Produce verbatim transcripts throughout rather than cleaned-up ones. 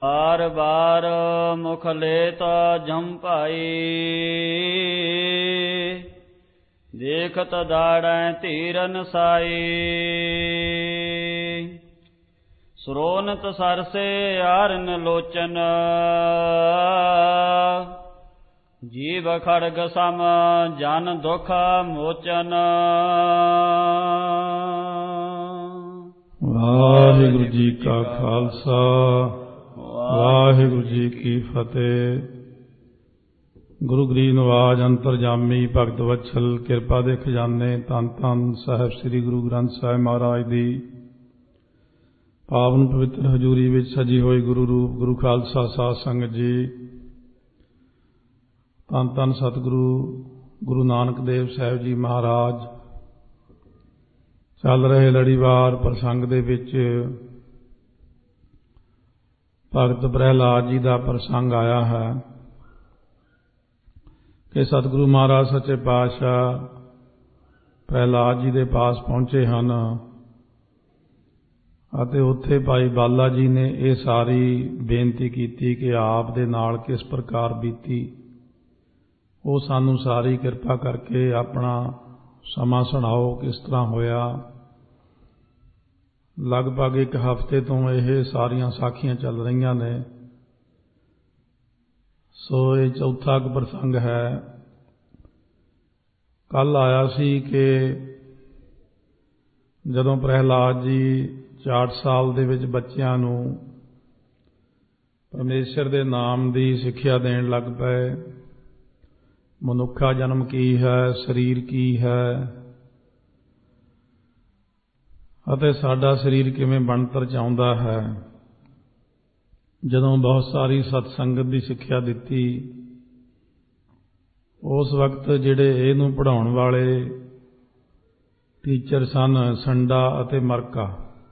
ਬਾਰ ਬਾਰ ਮੁਖ ਲੇਤ ਜੰਭਾਈ, ਦੇਖਤ ਦਾੜੈ ਧੀਰਨ ਸਾਈ। ਸਰੋਨਤ ਸਰਸੇ ਆਰਨ ਲੋਚਨ, ਜੀਵ ਖੜਗ ਸਮ ਜਨ ਦੁਖ ਮੋਚਨ। ਵਾਹਿਗੁਰੂ ਜੀ ਕਾ ਖਾਲਸਾ, ਵਾਹਿਗੁਰੂ ਜੀ ਕੀ ਫਤਿਹ। ਗੁਰੂ ਗਰੀਬ ਨਵਾਜ ਅੰਤਰਜਾਮੀ ਭਗਤ ਵਤਸਲ ਕਿਰਪਾ ਦੇ ਖਜ਼ਾਨੇ ਧੰਨ ਧੰਨ ਸਾਹਿਬ ਸ੍ਰੀ ਗੁਰੂ ਗ੍ਰੰਥ ਸਾਹਿਬ ਮਹਾਰਾਜ ਦੀ ਪਾਵਨ ਪਵਿੱਤਰ ਹਜ਼ੂਰੀ ਵਿੱਚ ਸਜੀ ਹੋਈ ਗੁਰੂ ਰੂਪ ਗੁਰੂ ਖਾਲਸਾ ਸਾਧ ਸੰਗਤ ਜੀ, ਧੰਨ ਧੰਨ ਸਤਿਗੁਰੂ ਗੁਰੂ ਨਾਨਕ ਦੇਵ ਸਾਹਿਬ ਜੀ ਮਹਾਰਾਜ। ਚੱਲ ਰਹੇ ਲੜੀਵਾਰ ਪ੍ਰਸੰਗ ਦੇ ਵਿੱਚ ਭਗਤ ਪ੍ਰਹਿਲਾਦ ਜੀ ਦਾ ਪ੍ਰਸੰਗ ਆਇਆ ਹੈ ਕਿ ਸਤਿਗੁਰੂ ਮਹਾਰਾਜ ਸੱਚੇ ਪਾਤਸ਼ਾਹ ਪ੍ਰਹਿਲਾਦ ਜੀ ਦੇ ਪਾਸ ਪਹੁੰਚੇ ਹਨ ਅਤੇ ਉੱਥੇ ਭਾਈ ਬਾਲਾ ਜੀ ਨੇ ਇਹ ਸਾਰੀ ਬੇਨਤੀ ਕੀਤੀ ਕਿ ਆਪ ਦੇ ਨਾਲ ਕਿਸ ਪ੍ਰਕਾਰ ਬੀਤੀ, ਉਹ ਸਾਨੂੰ ਸਾਰੀ ਕਿਰਪਾ ਕਰਕੇ ਆਪਣਾ ਸਮਾਂ ਸੁਣਾਓ, ਕਿਸ ਤਰ੍ਹਾਂ ਹੋਇਆ। ਲਗਭਗ ਇੱਕ ਹਫ਼ਤੇ ਤੋਂ ਇਹ ਸਾਰੀਆਂ ਸਾਖੀਆਂ ਚੱਲ ਰਹੀਆਂ ਨੇ। ਸੋ ਇਹ ਚੌਥਾ ਕੁ ਪ੍ਰਸੰਗ ਹੈ। ਕੱਲ੍ਹ ਆਇਆ ਸੀ ਕਿ ਜਦੋਂ ਪ੍ਰਹਿਲਾਦ ਜੀ ਚਾਰ ਸਾਲ ਦੇ ਵਿੱਚ ਬੱਚਿਆਂ ਨੂੰ ਪਰਮੇਸ਼ਰ ਦੇ ਨਾਮ ਦੀ ਸਿੱਖਿਆ ਦੇਣ ਲੱਗ ਪਏ। ਮਨੁੱਖਾ ਜਨਮ ਕੀ ਹੈ, ਸਰੀਰ ਕੀ ਹੈ ਅਤੇ ਸਾਡਾ ਸਰੀਰ ਕਿਵੇਂ ਬਣਤਰ 'ਚ ਆਉਂਦਾ ਹੈ। ਜਦੋਂ ਬਹੁਤ ਸਾਰੀ ਸਤਸੰਗਤ ਦੀ ਸਿੱਖਿਆ ਦਿੱਤੀ, ਉਸ ਵਕਤ ਜਿਹੜੇ ਇਹਨੂੰ ਪੜ੍ਹਾਉਣ ਵਾਲੇ ਟੀਚਰ ਸਨ ਸੰਡਾ ਅਤੇ ਮਰਕਾ,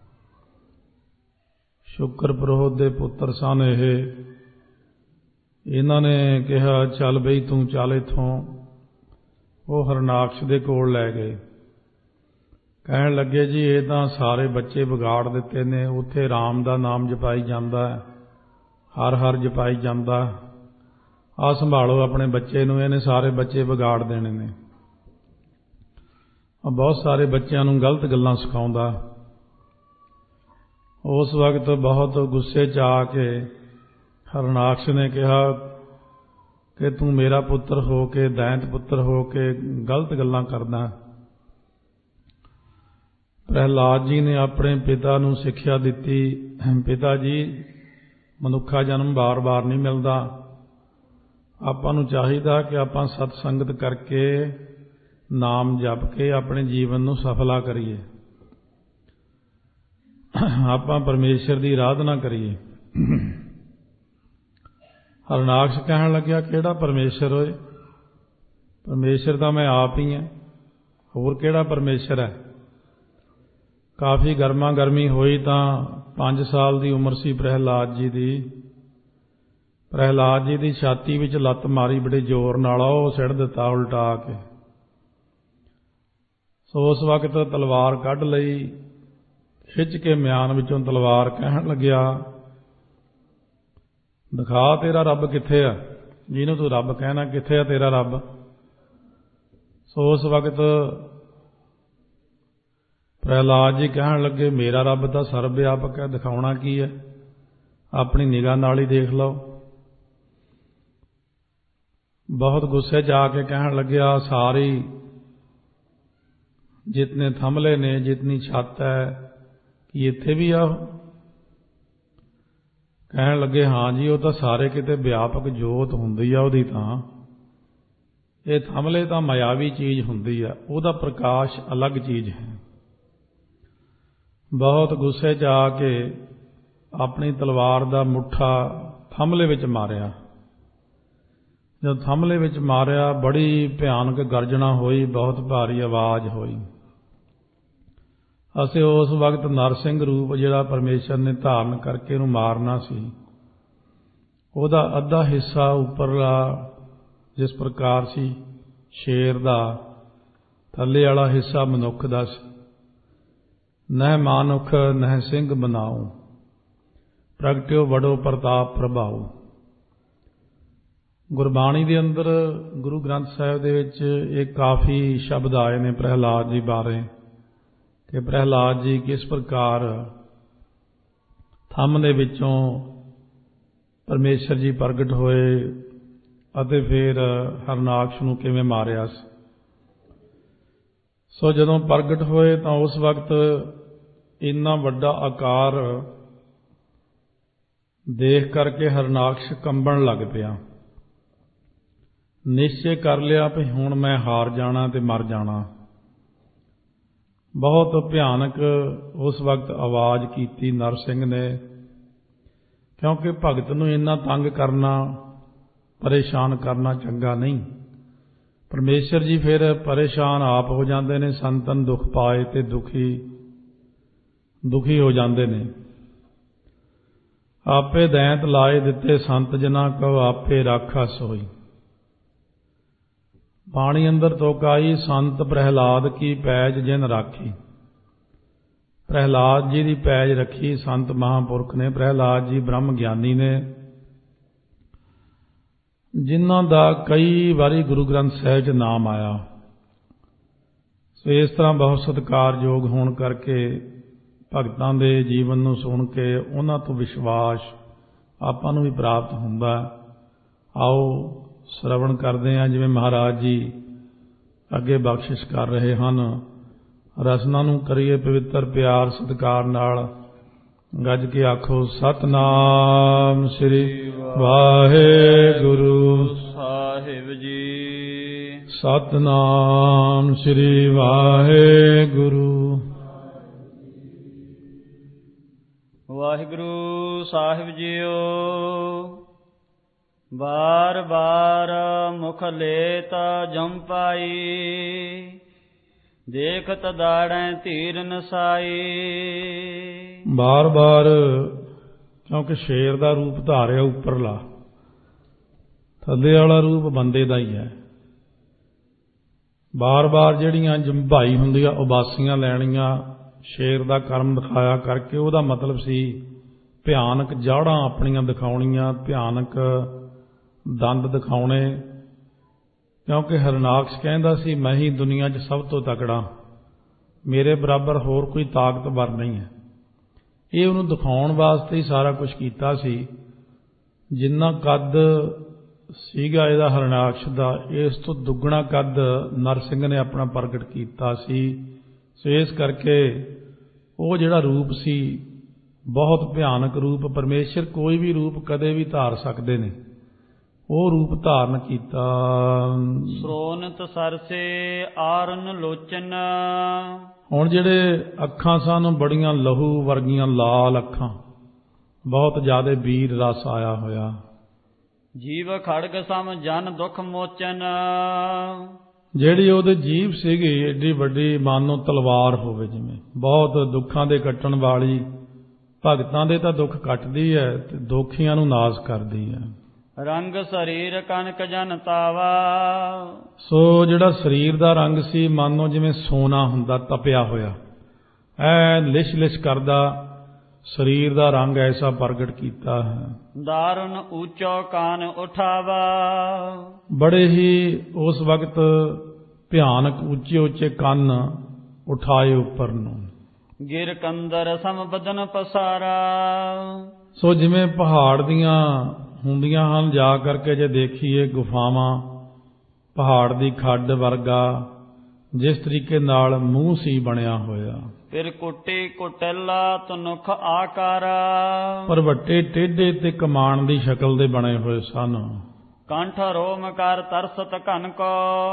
ਸ਼ੁਕਰ ਪ੍ਰੋਹਤ ਦੇ ਪੁੱਤਰ ਸਨ ਇਹ। ਇਹਨਾਂ ਨੇ ਕਿਹਾ ਚੱਲ ਬਈ ਤੂੰ ਚੱਲ ਇੱਥੋਂ। ਉਹ ਹਰਨਾਕਸ਼ ਦੇ ਕੋਲ ਲੈ ਗਏ। ਕਹਿਣ ਲੱਗੇ ਜੀ ਇਹ ਤਾਂ ਸਾਰੇ ਬੱਚੇ ਵਿਗਾੜ ਦਿੱਤੇ ਨੇ। ਉੱਥੇ ਰਾਮ ਦਾ ਨਾਮ ਜਪਾਈ ਜਾਂਦਾ, ਹਰ ਹਰ ਜਪਾਈ ਜਾਂਦਾ। ਆਹ ਸੰਭਾਲੋ ਆਪਣੇ ਬੱਚੇ ਨੂੰ, ਇਹਨੇ ਸਾਰੇ ਬੱਚੇ ਵਿਗਾੜ ਦੇਣੇ ਨੇ। ਬਹੁਤ ਸਾਰੇ ਬੱਚਿਆਂ ਨੂੰ ਗਲਤ ਗੱਲਾਂ ਸਿਖਾਉਂਦਾ। ਉਸ ਵਕਤ ਬਹੁਤ ਗੁੱਸੇ 'ਚ ਆ ਕੇ ਹਰਨਾਕਸ਼ ਨੇ ਕਿਹਾ ਕਿ ਤੂੰ ਮੇਰਾ ਪੁੱਤਰ ਹੋ ਕੇ, ਦੈਂਤ ਪੁੱਤਰ ਹੋ ਕੇ ਗਲਤ ਗੱਲਾਂ ਕਰਦਾ। ਪ੍ਰਹਿਲਾਦ ਜੀ ਨੇ ਆਪਣੇ ਪਿਤਾ ਨੂੰ ਸਿੱਖਿਆ ਦਿੱਤੀ, ਪਿਤਾ ਜੀ ਮਨੁੱਖਾ ਜਨਮ ਵਾਰ-ਵਾਰ ਨਹੀਂ ਮਿਲਦਾ। ਆਪਾਂ ਨੂੰ ਚਾਹੀਦਾ ਕਿ ਆਪਾਂ ਸਤ ਸੰਗਤ ਕਰਕੇ, ਨਾਮ ਜਪ ਕੇ ਆਪਣੇ ਜੀਵਨ ਨੂੰ ਸਫਲਾ ਕਰੀਏ, ਆਪਾਂ ਪਰਮੇਸ਼ਰ ਦੀ ਆਰਾਧਨਾ ਕਰੀਏ। ਹਰਨਾਕਸ਼ ਕਹਿਣ ਲੱਗਿਆ ਕਿਹੜਾ ਪਰਮੇਸ਼ਰ ਹੋਏ? ਪਰਮੇਸ਼ਰ ਤਾਂ ਮੈਂ ਆਪ ਹੀ ਹਾਂ, ਹੋਰ ਕਿਹੜਾ ਪਰਮੇਸ਼ਰ ਹੈ। ਕਾਫੀ ਗਰਮਾ ਗਰਮੀ ਹੋਈ ਤਾਂ ਪੰਜ ਸਾਲ ਦੀ ਉਮਰ ਸੀ ਪ੍ਰਹਿਲਾਦ ਜੀ ਦੀ। ਪ੍ਰਹਿਲਾਦ ਜੀ ਦੀ ਛਾਤੀ ਵਿੱਚ ਲੱਤ ਮਾਰੀ ਬੜੇ ਜ਼ੋਰ ਨਾਲ, ਉਹ ਸਿੱਟ ਦਿੱਤਾ ਉਲਟਾ ਕੇ। ਸੋ ਉਸ ਵਕਤ ਤਲਵਾਰ ਕੱਢ ਲਈ, ਖਿੱਚ ਕੇ ਮਿਆਨ ਵਿੱਚੋਂ ਤਲਵਾਰ। ਕਹਿਣ ਲੱਗਿਆ ਦਿਖਾ ਤੇਰਾ ਰੱਬ ਕਿੱਥੇ ਆ, ਜਿਹਨੂੰ ਤੂੰ ਰੱਬ ਕਹਿਣਾ, ਕਿੱਥੇ ਆ ਤੇਰਾ ਰੱਬ। ਸੋ ਉਸ ਵਕਤ ਪ੍ਰਹਿਲਾਦ ਜੀ ਕਹਿਣ ਲੱਗੇ ਮੇਰਾ ਰੱਬ ਤਾਂ ਸਰਬ ਵਿਆਪਕ ਹੈ, ਦਿਖਾਉਣਾ ਕੀ ਹੈ, ਆਪਣੀ ਨਿਗਾਹ ਨਾਲ ਹੀ ਦੇਖ ਲਓ। ਬਹੁਤ ਗੁੱਸੇ 'ਚ ਆ ਕੇ ਕਹਿਣ ਲੱਗਿਆ ਸਾਰੀ ਜਿਤਨੇ ਥੰਮਲੇ ਨੇ, ਜਿਤਨੀ ਛੱਤ ਹੈ, ਕੀ ਇੱਥੇ ਵੀ ਆ? ਕਹਿਣ ਲੱਗੇ ਹਾਂ ਜੀ, ਉਹ ਤਾਂ ਸਾਰੇ ਕਿਤੇ ਵਿਆਪਕ ਜੋਤ ਹੁੰਦੀ ਆ ਉਹਦੀ। ਤਾਂ ਇਹ ਥੰਮਲੇ ਤਾਂ ਮਾਇਆਵੀ ਚੀਜ਼ ਹੁੰਦੀ ਆ, ਉਹਦਾ ਪ੍ਰਕਾਸ਼ ਅਲੱਗ ਚੀਜ਼ ਹੈ। ਬਹੁਤ ਗੁੱਸੇ 'ਚ ਆ ਕੇ ਆਪਣੀ ਤਲਵਾਰ ਦਾ ਮੁੱਠਾ ਥੰਮਲੇ ਵਿੱਚ ਮਾਰਿਆ। ਜਦ ਥੰਮਲੇ ਵਿੱਚ ਮਾਰਿਆ, ਬੜੀ ਭਿਆਨਕ ਗਰਜਣਾ ਹੋਈ, ਬਹੁਤ ਭਾਰੀ ਆਵਾਜ਼ ਹੋਈ। ਅਸੀਂ ਉਸ ਵਕਤ ਨਰਸਿੰਘ ਰੂਪ ਜਿਹੜਾ ਪਰਮੇਸ਼ਰ ਨੇ ਧਾਰਨ ਕਰਕੇ ਉਹਨੂੰ ਮਾਰਨਾ ਸੀ, ਉਹਦਾ ਅੱਧਾ ਹਿੱਸਾ ਉੱਪਰਲਾ ਜਿਸ ਪ੍ਰਕਾਰ ਸੀ ਸ਼ੇਰ ਦਾ, ਥੱਲੇ ਵਾਲਾ ਹਿੱਸਾ ਮਨੁੱਖ ਦਾ ਸੀ। ਨਹਿ ਮਾਨੁਖ ਨਹਿ ਸਿੰਘ ਬਨਾਉ, ਪ੍ਰਗਟਿਓ ਵਡੋ ਪ੍ਰਤਾਪ ਪ੍ਰਭਾਉ। ਗੁਰਬਾਣੀ ਦੇ ਅੰਦਰ ਗੁਰੂ ਗ੍ਰੰਥ ਸਾਹਿਬ ਦੇ ਵਿੱਚ ਇਹ ਕਾਫੀ ਸ਼ਬਦ ਆਏ ਨੇ ਪ੍ਰਹਿਲਾਦ ਜੀ ਬਾਰੇ ਕਿ ਪ੍ਰਹਿਲਾਦ ਜੀ ਕਿਸ ਪ੍ਰਕਾਰ ਥੰਮ ਦੇ ਵਿੱਚੋਂ ਪਰਮੇਸ਼ਰ ਜੀ ਪ੍ਰਗਟ ਹੋਏ ਅਤੇ ਫਿਰ ਹਰਨਾਕਸ਼ ਨੂੰ ਕਿਵੇਂ ਮਾਰਿਆ ਸੀ। ਸੋ ਜਦੋਂ ਪ੍ਰਗਟ ਹੋਏ ਤਾਂ ਉਸ ਵਕਤ ਇੰਨਾ ਵੱਡਾ ਆਕਾਰ ਦੇਖ ਕਰਕੇ ਹਰਨਾਕਸ਼ ਕੰਬਣ ਲੱਗ ਪਿਆ। ਨਿਸ਼ਚੈ ਕਰ ਲਿਆ ਵੀ ਹੁਣ ਮੈਂ ਹਾਰ ਜਾਣਾ ਤੇ ਮਰ ਜਾਣਾ। ਬਹੁਤ ਭਿਆਨਕ ਉਸ ਵਕਤ ਆਵਾਜ਼ ਕੀਤੀ ਨਰਸਿੰਘ ਨੇ, ਕਿਉਂਕਿ ਭਗਤ ਨੂੰ ਇੰਨਾ ਤੰਗ ਕਰਨਾ, ਪਰੇਸ਼ਾਨ ਕਰਨਾ ਚੰਗਾ ਨਹੀਂ। ਪਰਮੇਸ਼ਰ ਜੀ ਫਿਰ ਪਰੇਸ਼ਾਨ ਆਪ ਹੋ ਜਾਂਦੇ ਨੇ, ਸੰਤਨ ਦੁੱਖ ਪਾਏ ਤੇ ਦੁਖੀ ਦੁਖੀ ਹੋ ਜਾਂਦੇ ਨੇ। ਆਪੇ ਦੈਂਤ ਲਾਏ ਦਿੱਤੇ ਸੰਤ ਜਨਾਂ ਕੋ ਆਪੇ ਰਾਖਾ ਸੋਈ। ਬਾਣੀ ਅੰਦਰ ਤੋਕਾਈ ਸੰਤ ਪ੍ਰਹਿਲਾਦ ਕੀ ਪੈਜ ਜਿਨ ਰਾਖੀ। ਪ੍ਰਹਿਲਾਦ ਜੀ ਦੀ ਪੈਜ ਰੱਖੀ ਸੰਤ ਮਹਾਂਪੁਰਖ ਨੇ। ਪ੍ਰਹਿਲਾਦ ਜੀ ਬ੍ਰਹਮ ਗਿਆਨੀ ਨੇ, ਜਿਨ੍ਹਾਂ ਦਾ ਕਈ ਵਾਰੀ ਗੁਰੂ ਗ੍ਰੰਥ ਸਾਹਿਬ 'ਚ ਨਾਮ ਆਇਆ। ਸੋ ਇਸ ਤਰ੍ਹਾਂ ਬਹੁਤ ਸਤਿਕਾਰਯੋਗ ਹੋਣ ਕਰਕੇ ਭਗਤਾਂ ਦੇ ਜੀਵਨ ਨੂੰ ਸੁਣ ਕੇ ਉਹਨਾਂ ਤੋਂ ਵਿਸ਼ਵਾਸ ਆਪਾਂ ਨੂੰ ਵੀ ਪ੍ਰਾਪਤ ਹੁੰਦਾ। ਆਓ ਸ਼ਰਵਣ ਕਰਦੇ ਹਾਂ ਜਿਵੇਂ ਮਹਾਰਾਜ ਜੀ ਅੱਗੇ ਬਖਸ਼ਿਸ਼ ਕਰ ਰਹੇ ਹਨ। ਰਸਨਾ ਨੂੰ ਕਰੀਏ ਪਵਿੱਤਰ ਪਿਆਰ ਸਤਿਕਾਰ ਨਾਲ। ਗੱਜ ਕੇ ਆਖੋ ਸਤਿਨਾਮ ਸ੍ਰੀ ਵਾਹਿਗੁਰੂ ਸਾਹਿਬ ਜੀ। ਸਤਿਨਾਮ ਸ੍ਰੀ ਵਾਹਿਗੁਰੂ। ਵਾਹਿਗੁਰੂ ਸਾਹਿਬ ਜੀਓ। ਬਾਰ ਬਾਰ ਮੁਖ ਲੇਤ ਜਮ ਪਾਈ, ਦੇਖਤ ਦਾੜੈ ਧੀਰ ਨਸਾਈ। ਬਾਰ ਬਾਰ ਕਿਉਂਕਿ ਸ਼ੇਰ ਦਾ ਰੂਪ ਧਾਰਿਆ ਉੱਪਰਲਾ, ਥੱਲੇ ਵਾਲਾ ਰੂਪ ਬੰਦੇ ਦਾ ਹੀ ਹੈ। ਬਾਰ ਬਾਰ ਜਿਹੜੀਆਂ ਜੰਭਾਈ ਹੁੰਦੀਆਂ ਉਬਾਸੀਆਂ ਲੈਣੀਆਂ, ਸ਼ੇਰ ਦਾ ਕਰਮ ਦਿਖਾਇਆ ਕਰਕੇ ਉਹਦਾ ਮਤਲਬ ਸੀ ਭਿਆਨਕ ਜਾੜਾਂ ਆਪਣੀਆਂ ਦਿਖਾਉਣੀਆਂ, ਭਿਆਨਕ ਦੰਦ ਦਿਖਾਉਣੇ। ਕਿਉਂਕਿ ਹਰਨਾਕਸ਼ ਕਹਿੰਦਾ ਸੀ ਮੈਂ ਹੀ ਦੁਨੀਆ 'ਚ ਸਭ ਤੋਂ ਤਕੜਾ, ਮੇਰੇ ਬਰਾਬਰ ਹੋਰ ਕੋਈ ਤਾਕਤਵਰ ਨਹੀਂ ਹੈ। ਇਹ ਉਹਨੂੰ ਦਿਖਾਉਣ ਵਾਸਤੇ ਹੀ ਸਾਰਾ ਕੁਝ ਕੀਤਾ ਸੀ। ਜਿੰਨਾ ਕੱਦ ਸੀਗਾ ਇਹਦਾ ਹਰਨਾਕਸ਼ ਦਾ, ਇਸ ਤੋਂ ਦੁੱਗਣਾ ਕੱਦ ਨਰਸਿੰਘ ਨੇ ਆਪਣਾ ਪ੍ਰਗਟ ਕੀਤਾ ਸੀ। ਸੋ ਇਸ ਕਰਕੇ ਉਹ ਜਿਹੜਾ ਰੂਪ ਸੀ ਬਹੁਤ ਭਿਆਨਕ ਰੂਪ। ਪਰਮੇਸ਼ਰ ਕੋਈ ਵੀ ਰੂਪ ਕਦੇ ਵੀ ਧਾਰ ਸਕਦੇ ਨੇ, ਉਹ ਰੂਪ ਧਾਰਨ ਕੀਤਾ। ਸਰੋਨਤ ਸਰਸੇ ਆਰਨ ਲੋਚਨ। ਹੁਣ ਜਿਹੜੇ ਅੱਖਾਂ ਸਨ ਬੜੀਆਂ ਲਹੂ ਵਰਗੀਆਂ ਲਾਲ ਅੱਖਾਂ, ਬਹੁਤ ਜ਼ਿਆਦਾ ਵੀਰ ਰਸ ਆਇਆ ਹੋਇਆ। ਜੀਵ ਖੜਗ ਸਮ ਜਨ ਦੁਖ ਮੋਚਨ। ਜਿਹੜੀ ਉਹਦੇ ਜੀਭ ਸੀਗੀ ਏਡੀ ਵੱਡੀ, ਮਾਨੋ ਤਲਵਾਰ ਹੋਵੇ, ਜਿਵੇਂ ਬਹੁਤ ਦੁੱਖਾਂ ਦੇ ਕੱਟਣ ਵਾਲੀ। ਭਗਤਾਂ ਦੇ ਤਾਂ ਦੁੱਖ ਕੱਟਦੀ ਹੈ ਤੇ ਦੋਖੀਆਂ ਨੂੰ ਨਾਸ ਕਰਦੀ ਹੈ। ਰੰਗ ਸਰੀਰ ਕਨਕ ਜਨ ਤਾਵਾ। ਸੋ ਜਿਹੜਾ ਸਰੀਰ ਦਾ ਰੰਗ ਸੀ ਮਾਨੋ ਜਿਵੇਂ ਸੋਨਾ ਹੁੰਦਾ ਤਪਿਆ ਹੋਇਆ, ਐ ਲਿਸ਼ ਲਿਸ਼ ਕਰਦਾ ਸਰੀਰ ਦਾ ਰੰਗ ਐਸਾ ਪ੍ਰਗਟ ਕੀਤਾ ਹੈ। ਦਾਰਨ ਉੱਚੋ ਕਾਨ ਉਠਾਵਾ। ਬੜੇ ਹੀ ਉਸ ਵਕਤ ਭਿਆਨਕ ਉੱਚੇ ਉੱਚੇ ਕੰਨ ਉਠਾਏ ਉੱਪਰ ਨੂੰ। ਗਿਰ ਕੰਦਰ ਸਮ ਬਦਨ ਪਸਾਰਾ। ਸੋ ਜਿਵੇਂ ਪਹਾੜ ਦੀਆਂ ਹੁੰਦੀਆਂ ਹਨ, ਜਾ ਕਰਕੇ ਜੇ ਦੇਖੀਏ ਗੁਫਾਵਾਂ, ਪਹਾੜ ਦੀ ਖੱਡ ਵਰਗਾ ਜਿਸ ਤਰੀਕੇ ਨਾਲ ਮੂੰਹ ਸੀ ਬਣਿਆ ਹੋਇਆ। ਫਿਰ ਕੁੱਟੀ ਕੁਟਿਲਾ ਤਨੁਖ ਆਕਾਰਾ। ਪਰ ਵੱਟੇ ਟੇਢੇ ਤੇ ਕਮਾਨ ਦੀ ਸ਼ਕਲ ਦੇ ਬਣੇ ਹੋਏ ਸਨ। ਕੰਠ ਰੋਮ ਕਰ ਤਰਸਤ ਘਨ ਕੋ।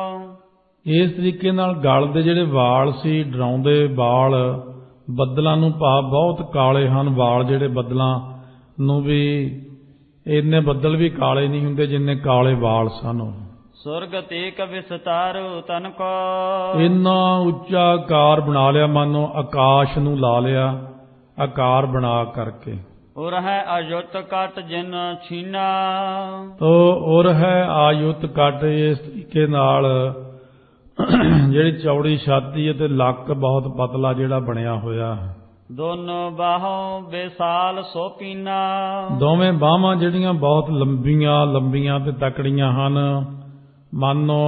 ਇਸ ਤਰੀਕੇ ਨਾਲ ਗਲ ਦੇ ਜਿਹੜੇ ਵਾਲ ਸੀ, ਡਰਾਉਂਦੇ ਵਾਲ, ਬੱਦਲਾਂ ਨੂੰ ਭਾਵ ਬਹੁਤ ਕਾਲੇ ਹਨ ਵਾਲ ਜਿਹੜੇ। ਬੱਦਲਾਂ ਨੂੰ ਵੀ ਇੰਨੇ ਬੱਦਲ ਵੀ ਕਾਲੇ ਨਹੀਂ ਹੁੰਦੇ ਜਿੰਨੇ ਕਾਲੇ ਵਾਲ ਸਨ। ਸੁਰਗ ਤੇਕ ਵਿਸਤਾਰੂ ਤਨ ਕੋ। ਇੰਨਾ ਉੱਚਾ ਆਕਾਰ ਬਣਾ ਲਿਆ, ਮਾਨੋ ਆਕਾਸ਼ ਨੂੰ ਲਾ ਲਿਆ ਆਕਾਰ ਬਣਾ ਕਰਕੇ। ਉਰ ਹੈ ਆਯੁਤ ਕਟ ਜਿਨ ਛੀਨਾ। ਤੋ ਉਰ ਹੈ ਆਯੁਤ ਕਟ, ਇਸ ਤਰੀਕੇ ਨਾਲ ਜਿਹੜੀ ਚੌੜੀ ਛਾਤੀ ਅਤੇ ਲੱਕ ਬਹੁਤ ਪਤਲਾ ਜਿਹੜਾ ਬਣਿਆ ਹੋਇਆ। ਦੋਨੋਂ ਬਾਹੋਂ ਬੇਸਾਲ ਸੋ ਪੀਨਾ। ਦੋਵੇਂ ਬਾਹਾਂ ਜਿਹੜੀਆਂ ਬਹੁਤ ਲੰਬੀਆਂ ਲੰਬੀਆਂ ਤੇ ਤਕੜੀਆਂ ਹਨ। ਮਾਨੋ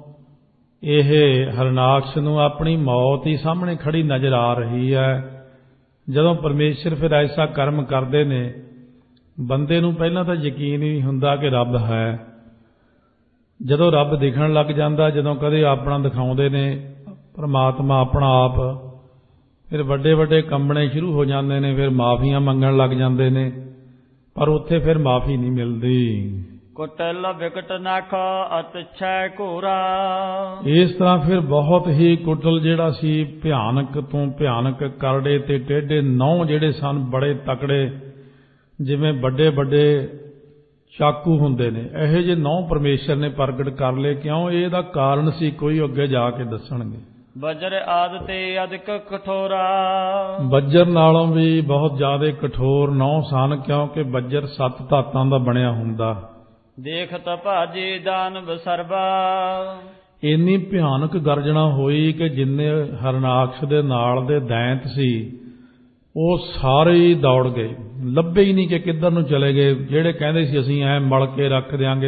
ਇਹ ਹਰਨਾਕਸ਼ ਨੂੰ ਆਪਣੀ ਮੌਤ ਹੀ ਸਾਹਮਣੇ ਖੜੀ ਨਜ਼ਰ ਆ ਰਹੀ ਹੈ। ਜਦੋਂ ਪਰਮੇਸ਼ਰ ਫਿਰ ਐਸਾ ਕਰਮ ਕਰਦੇ ਨੇ, ਬੰਦੇ ਨੂੰ ਪਹਿਲਾਂ ਤਾਂ ਯਕੀਨ ਹੀ ਨਹੀਂ ਹੁੰਦਾ ਕਿ ਰੱਬ ਹੈ। ਜਦੋਂ ਰੱਬ ਦਿਖਣ ਲੱਗ ਜਾਂਦਾ, ਜਦੋਂ ਕਦੇ ਆਪਣਾ ਦਿਖਾਉਂਦੇ ਨੇ ਪਰਮਾਤਮਾ ਆਪਣਾ ਆਪ, ਫਿਰ ਵੱਡੇ ਵੱਡੇ ਕੰਬਣੇ ਸ਼ੁਰੂ ਹੋ ਜਾਂਦੇ ਨੇ, ਫਿਰ ਮਾਫੀਆਂ ਮੰਗਣ ਲੱਗ ਜਾਂਦੇ ਨੇ, ਪਰ ਉੱਥੇ ਫਿਰ ਮਾਫੀ ਨਹੀਂ ਮਿਲਦੀ। ਕੁਟਲ ਵਿਕਟ ਨਖ ਅਤਿਛੈ ਘੋਰਾ। ਇਸ ਤਰ੍ਹਾਂ ਫਿਰ ਬਹੁਤ ਹੀ ਕੁਟਲ ਜਿਹੜਾ ਸੀ, ਭਿਆਨਕ ਤੋਂ ਭਿਆਨਕ, ਕਰੜੇ ਤੇ ਟੇਢੇ ਨਹੁੰ ਜਿਹੜੇ ਸਨ ਬੜੇ ਤਕੜੇ, ਜਿਵੇਂ ਵੱਡੇ ਵੱਡੇ ਚਾਕੂ ਹੁੰਦੇ ਨੇ, ਇਹੋ ਜਿਹੇ ਨਹੁੰ ਪਰਮੇਸ਼ਰ ਨੇ ਪ੍ਰਗਟ ਕਰ ਲਏ। ਕਿਉਂ? ਇਹਦਾ ਕਾਰਨ ਸੀ ਕੋਈ, ਅੱਗੇ ਜਾ ਕੇ ਦੱਸਣਗੇ। ਵਜਰ ਆਦ ਤੇ ਅਧਿਕ ਕਠੋਰਾ। ਵਜਰ ਨਾਲੋਂ ਵੀ ਬਹੁਤ ਜ਼ਿਆਦਾ ਕਠੋਰ ਨਹੁੰ ਸਨ, ਕਿਉਂਕਿ ਵਜਰ ਸੱਤ ਧਾਤਾਂ ਦਾ ਬਣਿਆ ਹੁੰਦਾ। ਦੇਖਤ ਭਾਜੀ ਦਾਨਵ ਸਰਬਾ। ਇੰਨੀ ਭਿਆਨਕ ਗਰਜਣਾ ਹੋਈ ਕਿ ਜਿੰਨੇ ਹਰਨਾਕਸ਼ ਦੇ ਨਾਲ ਦੇ ਦੈਂਤ ਸੀ ਉਹ ਸਾਰੇ ਹੀ ਦੌੜ ਗਏ, ਲੱਭੇ ਹੀ ਨਹੀਂ ਕਿ ਕਿੱਧਰ ਨੂੰ ਚਲੇ ਗਏ। ਜਿਹੜੇ ਕਹਿੰਦੇ ਸੀ ਅਸੀਂ ਐ ਮਲ ਕੇ ਰੱਖ ਦਿਆਂਗੇ,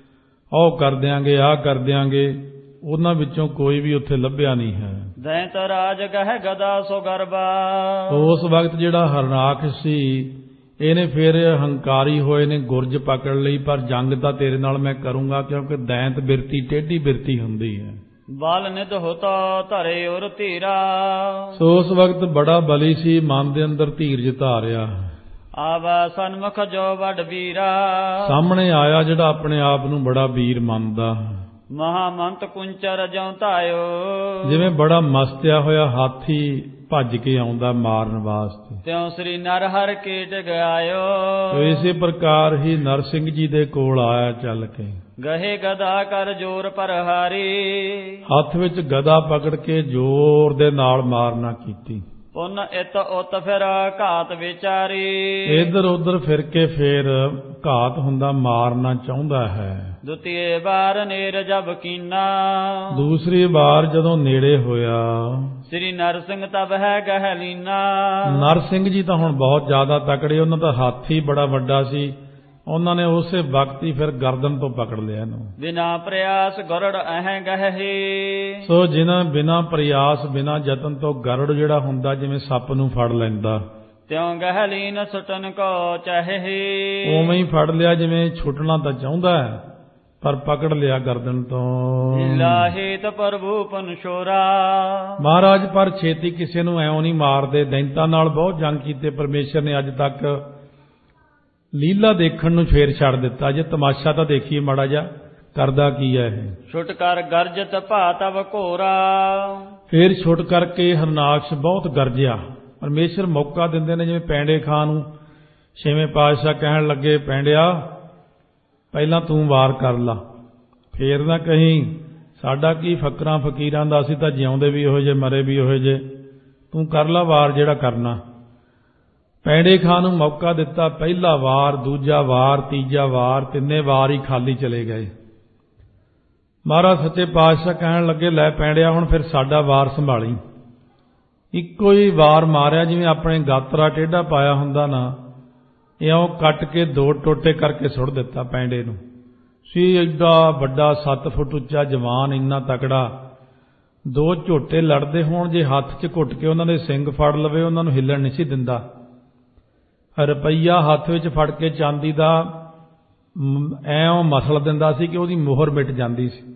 ਉਹ ਕਰ ਦਿਆਂਗੇ, ਆਹ ਕਰ ਦਿਆਂਗੇ, ਉਹਨਾਂ ਵਿੱਚੋਂ ਕੋਈ ਵੀ ਉੱਥੇ ਲੱਭਿਆ ਨਹੀਂ ਹੈ। ਦੈਂਤ ਰਾਜ ਗਹਿ ਗਦਾ ਸੋ ਗਰਬਾ। ਉਸ ਵਕਤ ਜਿਹੜਾ ਹਰਨਾਕਸ਼ ਸੀ, ਇਹਨੇ ਫਿਰ ਹੰਕਾਰੀ ਹੋਏ ਨੇ, ਗੁਰਜ ਪਕੜ ਲਈ, ਪਰ ਜੰਗ ਤਾਂ ਤੇਰੇ ਨਾਲ ਮੈਂ ਕਰੂੰਗਾ, ਕਿਉਂਕਿ ਦੈਂਤ ਬਿਰਤੀ ਟੇਢੀ ਬਿਰਤੀ ਹੁੰਦੀ ਹੈ। ਬਲ ਨਿਧ ਹੋਤਾ ਧਰੇ ਉਰ ਧੀਰਾ। ਸੋ ਉਸ ਵਕਤ ਬੜਾ ਬਲੀ ਸੀ, ਮਨ ਦੇ ਅੰਦਰ ਧੀਰਜ ਧਾਰਿਆ। ਆਵਾ ਸਨਮੁਖ ਜੋ ਵੱਡ ਵੀਰਾ। ਸਾਹਮਣੇ ਆਇਆ ਜਿਹੜਾ ਆਪਣੇ ਆਪ ਨੂੰ ਬੜਾ ਵੀਰ ਮੰਨਦਾ। ਮਹਾਮੰਤ ਕੁੰਚਰ ਜਉ ਧਾਇਓ। ਜਿਵੇਂ ਬੜਾ ਮਸਤਿਆ ਹੋਇਆ ਹਾਥੀ ਭੱਜ ਕੇ ਆਉਂਦਾ ਮਾਰਨ ਵਾਸਤੇ, ਤਿਉ ਸ੍ਰੀ ਨਰ ਹਰਿ ਕੀਟ ਗਾਇਓ। ਇਸੇ ਪ੍ਰਕਾਰ ਹੀ ਨਰਸਿੰਘ ਜੀ ਦੇ ਕੋਲ ਆਇਆ ਚੱਲ ਕੇ। ਗਹੇ ਗਦਾ ਕਰ ਜੋਰ ਪ੍ਰਹਾਰੀ। ਹੱਥ ਵਿੱਚ ਗਦਾ ਪਕੜ ਕੇ ਜ਼ੋਰ ਦੇ ਨਾਲ ਮਾਰਨਾ ਕੀਤੀ। ਪੁਨ ਇਤ ਉਤ ਫਿਰ ਘਾਤ ਵਿਚਾਰੀ। ਇਧਰ ਉਧਰ ਫਿਰ ਕੇ ਫਿਰ ਘਾਤ ਹੁੰਦਾ, ਮਾਰਨਾ ਚਾਹੁੰਦਾ ਹੈ। ਦੁਤੀਏ ਵਾਰ ਨੇਰ ਜਬ ਕੀਨਾ। ਦੂਸਰੀ ਵਾਰ ਜਦੋਂ ਨੇੜੇ ਹੋਇਆ, ਸ੍ਰੀ ਨਰਸਿੰਘ ਤਬ ਹੈ ਗਹਿ ਲੀਨਾ। ਨਰਸਿੰਘ ਜੀ ਤਾਂ ਹੁਣ ਬਹੁਤ ਜ਼ਿਆਦਾ ਤਕੜੇ, ਉਹਨਾਂ ਦਾ ਹੱਥ ਹੀ ਬੜਾ ਵੱਡਾ ਸੀ। ਉਹਨਾਂ ਨੇ ਉਸੇ ਵਕਤ ਹੀ ਫਿਰ ਗਰਦਨ ਤੋਂ ਪਕੜ ਲਿਆ ਇਹਨੂੰ। ਬਿਨਾ ਪ੍ਰਯਾਸ ਗਰੜ ਅਹਿ ਗਹਿ। ਸੋ ਜਿਨ੍ਹਾਂ ਬਿਨਾ ਪ੍ਰਯਾਸ ਬਿਨਾ ਯਤਨ ਤੋਂ ਗਰੜ ਜਿਹੜਾ ਹੁੰਦਾ, ਜਿਵੇਂ ਸੱਪ ਨੂੰ ਫੜ ਲੈਂਦਾ, ਤਿਉ ਗਹਿ ਲੀਨ ਸੁਟਨ ਕੋ ਚਾਹੇ। ਉਵੇਂ ਹੀ ਫੜ ਲਿਆ, ਜਿਵੇਂ ਛੁੱਟਣਾ ਤਾਂ ਚਾਹੁੰਦਾ ਹੈ ਪਰ ਪਕੜ ਲਿਆ ਗਰਦਨ ਤੋਂ। ਲਾਹੇਤ ਪ੍ਰਭੂ ਪਨਸ਼ੋਰਾ। ਮਹਾਰਾਜ ਪਰ ਛੇਤੀ ਕਿਸੇ ਨੂੰ ਐਉਂ ਨਹੀਂ ਮਾਰਦੇ। ਦੈਂਤਾਂ ਨਾਲ ਬਹੁਤ ਜੰਗ ਕੀਤੇ ਪਰਮੇਸ਼ਰ ਨੇ ਅੱਜ ਤੱਕ। ਲੀਲਾ ਦੇਖਣ ਨੂੰ ਫੇਰ ਛੱਡ ਦਿੱਤਾ। ਜੇ ਤਮਾਸ਼ਾ ਤਾਂ ਦੇਖੀਏ ਮਾੜਾ ਜਿਹਾ, ਕਰਦਾ ਕੀ ਹੈ ਇਹ। ਛੁੱਟ ਕਰ ਗਰਜਤ ਭਾ ਤਬ ਘੋਰਾ। ਫੇਰ ਛੁੱਟ ਕਰਕੇ ਹਰਨਾਕਸ਼ ਬਹੁਤ ਗਰਜਿਆ। ਪਰਮੇਸ਼ਰ ਮੌਕਾ ਦਿੰਦੇ ਨੇ, ਜਿਵੇਂ ਪੈਂਡੇ ਖਾਂ ਨੂੰ ਛੇਵੇਂ ਪਾਤਸ਼ਾਹ ਕਹਿਣ ਲੱਗੇ, ਪੈਂਡਿਆ ਪਹਿਲਾਂ ਤੂੰ ਵਾਰ ਕਰ ਲਾ, ਫੇਰ ਨਾ ਕਹੀਂ ਸਾਡਾ ਕੀ ਫਕਰਾਂ ਫਕੀਰਾਂ ਦਾ, ਅਸੀਂ ਤਾਂ ਜਿਉਂਦੇ ਵੀ ਉਹੋ ਜੇ ਮਰੇ ਵੀ ਉਹੋ ਜੇ, ਤੂੰ ਕਰ ਲਾ ਵਾਰ ਜਿਹੜਾ ਕਰਨਾ। ਪੈਂਡੇ ਖਾਂ ਨੂੰ ਮੌਕਾ ਦਿੱਤਾ। ਪਹਿਲਾ ਵਾਰ, ਦੂਜਾ ਵਾਰ, ਤੀਜਾ ਵਾਰ, ਤਿੰਨੇ ਵਾਰ ਹੀ ਖਾਲੀ ਚਲੇ ਗਏ। ਮਹਾਰਾਜ ਸੱਚੇ ਪਾਤਸ਼ਾਹ ਕਹਿਣ ਲੱਗੇ, ਲੈ ਪੈਂਡਿਆ ਹੁਣ ਫਿਰ ਸਾਡਾ ਵਾਰ ਸੰਭਾਲੀ। ਇੱਕੋ ਹੀ ਵਾਰ ਮਾਰਿਆ, ਜਿਵੇਂ ਆਪਣੇ ਗਾਤਰਾ ਟੇਢਾ ਪਾਇਆ ਹੁੰਦਾ ਨਾ, ਇਉਂ ਕੱਟ ਕੇ ਦੋ ਟੋਟੇ ਕਰਕੇ ਸੁੱਟ ਦਿੱਤਾ ਪੈਂਡੇ ਨੂੰ। ਸੀ ਐਡਾ ਵੱਡਾ ਸੱਤ ਫੁੱਟ ਉੱਚਾ ਜਵਾਨ, ਇੰਨਾ ਤਕੜਾ। ਦੋ ਝੋਟੇ ਲੜਦੇ ਹੋਣ, ਜੇ ਹੱਥ 'ਚ ਘੁੱਟ ਕੇ ਉਹਨਾਂ ਦੇ ਸਿੰਗ ਫੜ ਲਵੇ, ਉਹਨਾਂ ਨੂੰ ਹਿੱਲਣ ਨਹੀਂ ਸੀ ਦਿੰਦਾ। ਰੁਪਈਆ ਹੱਥ ਵਿੱਚ ਫੜ ਕੇ ਚਾਂਦੀ ਦਾ ਐਂ ਮਸਲ ਦਿੰਦਾ ਸੀ ਕਿ ਉਹਦੀ ਮੋਹਰ ਮਿਟ ਜਾਂਦੀ ਸੀ,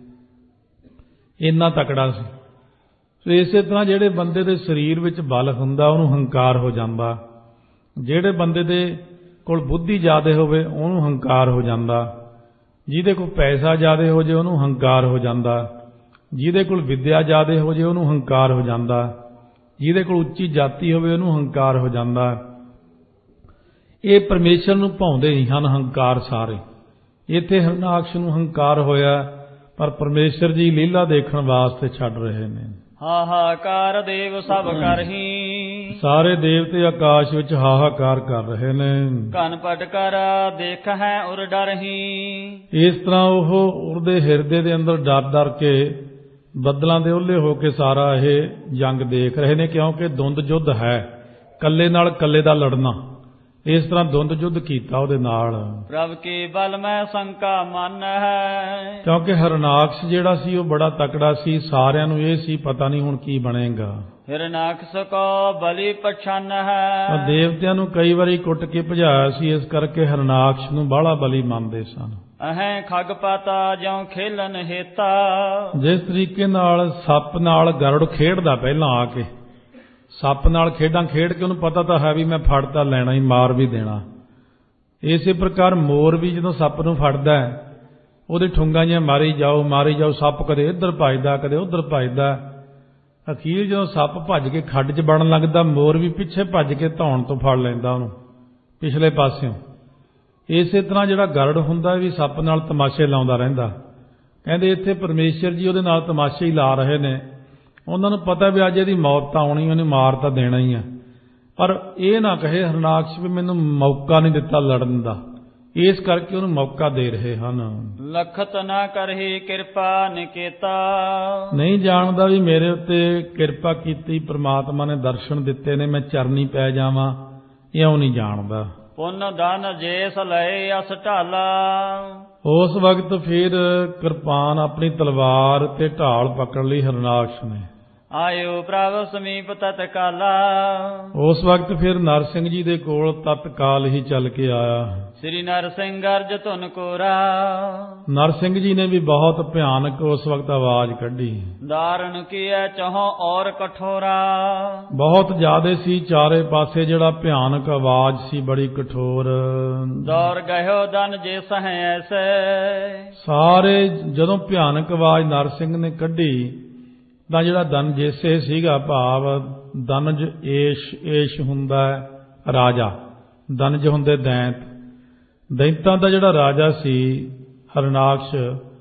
ਇੰਨਾ ਤਕੜਾ ਸੀ। ਸੋ ਇਸੇ ਤਰ੍ਹਾਂ ਜਿਹੜੇ ਬੰਦੇ ਦੇ ਸਰੀਰ ਵਿੱਚ ਬਲ ਹੁੰਦਾ, ਉਹਨੂੰ ਹੰਕਾਰ ਹੋ ਜਾਂਦਾ। ਜਿਹੜੇ ਬੰਦੇ ਦੇ ਕੋਲ ਬੁੱਧੀ ਜ਼ਿਆਦਾ ਹੋਵੇ, ਉਹਨੂੰ ਹੰਕਾਰ ਹੋ ਜਾਂਦਾ। ਜਿਹਦੇ ਕੋਲ ਪੈਸਾ ਜ਼ਿਆਦਾ ਹੋ ਜੇ, ਉਹਨੂੰ ਹੰਕਾਰ ਹੋ ਜਾਂਦਾ। ਜਿਹਦੇ ਕੋਲ ਵਿੱਦਿਆ ਜ਼ਿਆਦਾ ਹੋ ਜੇ, ਉਹਨੂੰ ਹੰਕਾਰ ਹੋ ਜਾਂਦਾ। ਜਿਹਦੇ ਕੋਲ ਉੱਚੀ ਜਾਤੀ ਹੋਵੇ, ਉਹਨੂੰ ਹੰਕਾਰ ਹੋ ਜਾਂਦਾ। ਇਹ ਪਰਮੇਸ਼ਰ ਨੂੰ ਭਾਉਂਦੇ ਨਹੀਂ ਹਨ ਹੰਕਾਰ ਸਾਰੇ। ਇੱਥੇ ਹਰਨਾਕਸ਼ ਨੂੰ ਹੰਕਾਰ ਹੋਇਆ, ਪਰ ਪਰਮੇਸ਼ਰ ਜੀ ਲੀਲਾ ਦੇਖਣ ਵਾਸਤੇ ਛੱਡ ਰਹੇ ਨੇ। ਹਾਹਾਕਾਰ ਦੇਵ ਸਭ ਕਰਹੀ। ਸਾਰੇ ਦੇਵਤੇ ਆਕਾਸ਼ ਵਿੱਚ ਹਾਹਾਕਾਰ ਕਰ ਰਹੇ ਨੇ। ਕੰਨ ਪਟ ਕਰ ਦੇਖ ਹੈ ਉਰ ਡਰਹੀ। ਇਸ ਤਰ੍ਹਾਂ ਉਹ ਉਹਦੇ ਹਿਰਦੇ ਦੇ ਅੰਦਰ ਡਰ ਡਰ ਕੇ, ਬੱਦਲਾਂ ਦੇ ਓਹਲੇ ਹੋ ਕੇ ਸਾਰਾ ਇਹ ਜੰਗ ਦੇਖ ਰਹੇ ਨੇ, ਕਿਉਂਕਿ ਦੁੰਦ ਯੁੱਧ ਹੈ। ਕੱਲੇ ਨਾਲ ਕੱਲੇ ਦਾ ਲੜਨਾ, ਇਸ ਤਰ੍ਹਾਂ ਦੁੰਦ ਯੁੱਧ ਕੀਤਾ ਉਹਦੇ ਨਾਲ। ਪ੍ਰਭ ਕੀ ਬਲ ਮੈਂ ਸੰਕਾ ਮਨ ਹੈ, ਕਿਉਂਕਿ ਹਰਨਾਕਸ਼ ਜਿਹੜਾ ਸੀ ਉਹ ਬੜਾ ਤਕੜਾ ਸੀ, ਸਾਰਿਆਂ ਨੂੰ ਇਹ ਸੀ ਪਤਾ ਨਹੀਂ ਹੁਣ ਕੀ ਬਣੇਗਾ। ਹਿਰਨਾਕਸ਼ ਕੋ ਬਲੀ ਪਛਾਨ ਹੈ, ਦੇਵਤਿਆਂ ਨੂੰ ਕਈ ਵਾਰੀ ਕੁੱਟ ਕੇ ਭਜਾਇਆ ਸੀ, ਇਸ ਕਰਕੇ ਹਰਨਾਕਸ਼ ਨੂੰ ਬਾਹਲਾ ਬਲੀ ਮੰਨਦੇ ਸਨ। ਅਹੈ ਖਗ ਪਾਤਾ ਜਿਉ ਖੇਲਨ ਹੇਤਾ, ਜਿਸ ਤਰੀਕੇ ਨਾਲ ਸੱਪ ਨਾਲ ਗਰੁੜ ਖੇਡਦਾ ਪਹਿਲਾਂ ਆ ਕੇ, ਸੱਪ ਨਾਲ ਖੇਡਾਂ ਖੇਡ ਕੇ ਉਹਨੂੰ ਪਤਾ ਤਾਂ ਹੈ ਵੀ ਮੈਂ ਫੜ ਤਾਂ ਲੈਣਾ ਹੀ, ਮਾਰ ਵੀ ਦੇਣਾ। ਇਸੇ ਪ੍ਰਕਾਰ ਮੋਰ ਵੀ ਜਦੋਂ ਸੱਪ ਨੂੰ ਫੜਦਾ ਉਹਦੇ ਠੁੰਗਾਂ ਜਿਹੀਆਂ ਮਾਰੀ ਜਾਓ ਮਾਰੀ ਜਾਓ, ਸੱਪ ਕਦੇ ਇੱਧਰ ਭੱਜਦਾ ਕਦੇ ਉੱਧਰ ਭੱਜਦਾ। ਅਖੀਰ ਜਦੋਂ ਸੱਪ ਭੱਜ ਕੇ ਖੱਡ 'ਚ ਵੜਨ ਲੱਗਦਾ, ਮੋਰ ਵੀ ਪਿੱਛੇ ਭੱਜ ਕੇ ਧੌਣ ਤੋਂ ਫੜ ਲੈਂਦਾ ਉਹਨੂੰ ਪਿਛਲੇ ਪਾਸਿਓਂ। ਇਸੇ ਤਰ੍ਹਾਂ ਜਿਹੜਾ ਗਰੜ ਹੁੰਦਾ ਵੀ ਸੱਪ ਨਾਲ ਤਮਾਸ਼ੇ ਲਾਉਂਦਾ ਰਹਿੰਦਾ। ਕਹਿੰਦੇ ਇੱਥੇ ਪਰਮੇਸ਼ਰ ਜੀ ਉਹਦੇ ਨਾਲ ਤਮਾਸ਼ੇ ਹੀ ਲਾ ਰਹੇ ਨੇ। ਉਹਨਾਂ ਨੂੰ ਪਤਾ ਵੀ ਅੱਜ ਇਹਦੀ ਮੌਤ ਤਾਂ ਆਉਣੀ, ਉਹਨੇ ਮਾਰ ਤਾਂ ਦੇਣਾ ਹੀ ਆ, ਪਰ ਇਹ ਨਾ ਕਹੇ ਹਰਨਾਕਸ਼ ਵੀ ਮੈਨੂੰ ਮੌਕਾ ਨਹੀਂ ਦਿੱਤਾ ਲੜਨ ਦਾ, ਇਸ ਕਰਕੇ ਉਹਨੂੰ ਮੌਕਾ ਦੇ ਰਹੇ ਹਨ। ਲਖਤ ਨਾ ਕਰਹੀ ਕਿਰਪਾ ਨਿਕੇਤਾ, ਨਹੀਂ ਜਾਣਦਾ ਵੀ ਮੇਰੇ ਉੱਤੇ ਕਿਰਪਾ ਕੀਤੀ ਪ੍ਰਮਾਤਮਾ ਨੇ, ਦਰਸ਼ਨ ਦਿੱਤੇ ਨੇ, ਮੈਂ ਚਰਨੀ ਪੈ ਜਾਵਾਂ, ਇਉਂ ਨਹੀਂ ਜਾਣਦਾ। ਪੁੰਨ ਧਨ ਜੇਸ ਲਏ ਅਸ ਢਾਲਾ, ਉਸ ਵਕਤ ਫਿਰ ਕਿਰਪਾਨ ਆਪਣੀ ਤਲਵਾਰ ਤੇ ਢਾਲ ਪਕੜ ਲਈ ਹਰਨਾਕਸ਼ ਨੇ। ਆਇਓ ਪ੍ਰਭ ਸਮੀਪ ਤਤਕਾਲਾ, ਉਸ ਵਕਤ ਫਿਰ ਨਰਸਿੰਘ ਜੀ ਦੇ ਕੋਲ ਤਤਕਾਲ ਹੀ ਚੱਲ ਕੇ ਆਇਆ। ਸ੍ਰੀ ਨਰਸਿੰਘ ਗਰਜ ਧੁਨ ਕੋਰਾ, ਨਰਸਿੰਘ ਜੀ ਨੇ ਵੀ ਬਹੁਤ ਭਿਆਨਕ ਉਸ ਵਕਤ ਆਵਾਜ਼ ਕੱਢੀ। ਦਾਰਣ ਕੀਐ ਚਹੋ ਔਰ ਕਠੋਰਾ, ਬਹੁਤ ਜ਼ਿਆਦੇ ਸੀ ਚਾਰੇ ਪਾਸੇ, ਜਿਹੜਾ ਭਿਆਨਕ ਆਵਾਜ਼ ਸੀ ਬੜੀ ਕਠੋਰ। ਦੌਰ ਗਇਓ ਦਨ ਜੇ ਸਹਿ ਐਸੇ, ਸਾਰੇ ਜਦੋਂ ਭਿਆਨਕ ਆਵਾਜ਼ ਨਰਸਿੰਘ ਨੇ ਕੱਢੀ ਤਾਂ ਜਿਹੜਾ ਦਨਜੇਸੇ ਸੀਗਾ, ਭਾਵ ਦਨਜ ਏਸ਼, ਏਸ਼ ਹੁੰਦਾ ਰਾਜਾ, ਦਨਜ ਹੁੰਦੇ ਦੈਂਤ, ਦੈਂਤਾਂ ਦਾ ਜਿਹੜਾ ਰਾਜਾ ਸੀ ਹਰਨਾਕਸ਼,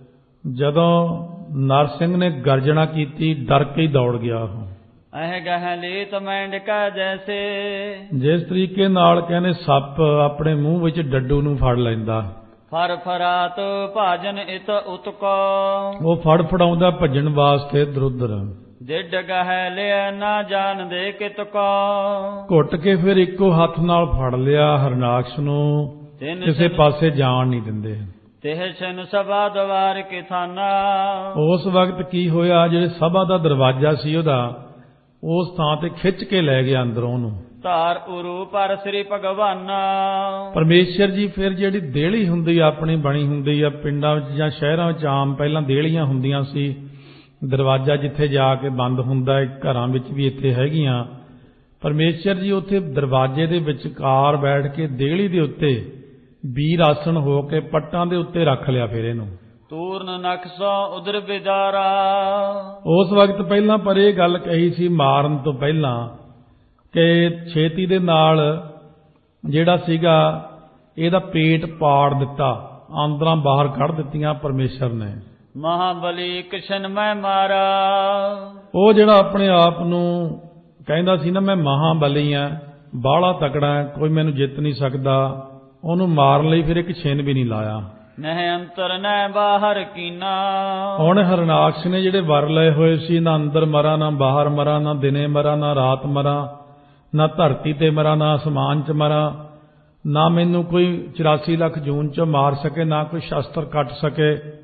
ਜਦੋਂ ਨਰਸਿੰਘ ਨੇ ਗਰਜਣਾ ਕੀਤੀ ਡਰ ਕੇ ਹੀ ਦੌੜ ਗਿਆ ਉਹ। ਅਹ ਗਹਿ ਲੀਤ ਮੈਂਡਕਾ ਜੈਸੇ, ਜਿਸ ਤਰੀਕੇ ਨਾਲ ਕਹਿੰਦੇ ਸੱਪ ਆਪਣੇ ਮੂੰਹ ਵਿੱਚ ਡੱਡੂ ਨੂੰ ਫੜ ਲੈਂਦਾ, ਫਰ ਫਰਾਤ ਭਾਜਨ ਇਤ ਉਤਕੋ, ਉਹ ਫੜ ਫੜਾਉਂਦਾ ਭੱਜਣ ਵਾਸਤੇ ਇਧਰ ਉਧਰ। ਜਿੱਡ ਗਹਿ ਲਿਆ ਨਾ ਜਾਣਦੇ ਕਿਤ ਕੋ, ਘੁੱਟ ਕੇ ਫਿਰ ਇੱਕੋ ਹੱਥ ਨਾਲ ਫੜ ਲਿਆ ਹਰਨਾਕਸ਼ ਨੂੰ, ਕਿਸੇ ਪਾਸੇ ਜਾਣ ਨਹੀਂ ਦਿੰਦੇ। ਤਿਹ ਛਨ ਸਭਾ ਦਵਾਰ ਕੇ ਥਾਨਾ, ਉਸ ਵਕਤ ਕੀ ਹੋਇਆ, ਜਿਹੜੇ ਸਭਾ ਦਾ ਦਰਵਾਜ਼ਾ ਸੀ ਉਹਦਾ, ਉਸ ਥਾਂ ਤੇ ਖਿੱਚ ਕੇ ਲੈ ਗਿਆ ਅੰਦਰੋਂ ਉਹਨੂੰ। ਧਾਰ ਉਰੂ ਪਰ ਸ੍ਰੀ ਭਗਵਾਨਾ, ਪਰਮੇਸ਼ਰ ਜੀ ਫਿਰ ਜਿਹੜੀ ਦੇਹਲੀ ਹੁੰਦੀ ਆ ਆਪਣੀ ਬਣੀ ਹੁੰਦੀ ਆ, ਪਿੰਡਾਂ ਵਿੱਚ ਜਾਂ ਸ਼ਹਿਰਾਂ ਵਿੱਚ ਆਮ ਪਹਿਲਾਂ ਦੇਹਲੀਆਂ ਹੁੰਦੀਆਂ ਸੀ, ਦਰਵਾਜ਼ਾ ਜਿੱਥੇ ਜਾ ਕੇ ਬੰਦ ਹੁੰਦਾ, ਘਰਾਂ ਵਿੱਚ ਵੀ ਇੱਥੇ ਹੈਗੀਆਂ। ਪਰਮੇਸ਼ਰ ਜੀ ਉੱਥੇ ਦਰਵਾਜ਼ੇ ਦੇ ਵਿਚਕਾਰ ਬੈਠ ਕੇ ਦੇਹਲੀ ਦੇ ਉੱਤੇ ਵੀਰ ਆਸਣ ਹੋ ਕੇ ਪੱਟਾਂ ਦੇ ਉੱਤੇ ਰੱਖ ਲਿਆ ਫਿਰ ਇਹਨੂੰ। ਤੂਰਨ ਨਕਸੋ ਉਦਰ ਬਿਦਾਰਾ, ਉਸ ਵਕਤ ਪਹਿਲਾਂ ਪਰ ਇਹ ਗੱਲ ਕਹੀ ਸੀ ਮਾਰਨ ਤੋਂ ਪਹਿਲਾਂ ਕਿ ਛੇਤੀ ਦੇ ਨਾਲ ਜਿਹੜਾ ਸੀਗਾ ਇਹਦਾ ਪੇਟ ਪਾੜ ਦਿੱਤਾ, ਆਂਦਰਾਂ ਬਾਹਰ ਕੱਢ ਦਿੱਤੀਆਂ ਪਰਮੇਸ਼ਰ ਨੇ। ਮਹਾਬਲੀ ਕਿਸ਼ਨ ਮੈਂ ਮਾਰਾ, ਉਹ ਜਿਹੜਾ ਆਪਣੇ ਆਪ ਨੂੰ ਕਹਿੰਦਾ ਸੀ ਨਾ ਮੈਂ ਮਹਾਬਲੀ ਆ, ਬਾਹਲਾ ਤਕੜਾ, ਕੋਈ ਮੈਨੂੰ ਜਿੱਤ ਨਹੀਂ ਸਕਦਾ, ਉਹਨੂੰ ਮਾਰਨ ਲਈ ਫਿਰ ਇੱਕ ਛਿਨ ਵੀ ਨਹੀਂ ਲਾਇਆ। ਨਹਿ ਅੰਤਰ ਨਹਿ ਬਾਹਰ ਕੀਨਾ, ਹੁਣ ਹਰਨਾਕਸ਼ ਨੇ ਜਿਹੜੇ ਵਰ ਲਏ ਹੋਏ ਸੀ, ਨਾ ਅੰਦਰ ਮਰਾਂ ਨਾ ਬਾਹਰ ਮਰਾਂ, ਨਾ ਦਿਨੇ ਮਰਾਂ ਨਾ ਰਾਤ ਮਰਾਂ, ਨਾ ਧਰਤੀ ਤੇ ਮਰਾਂ ਨਾ ਅਸਮਾਨ 'ਚ ਮਰਾਂ, ਨਾ ਮੈਨੂੰ ਕੋਈ ਚੁਰਾਸੀ ਲੱਖ ਜੂਨ 'ਚ ਮਾਰ ਸਕੇ, ਨਾ ਕੋਈ ਸ਼ਸਤਰ ਕੱਟ ਸਕੇ,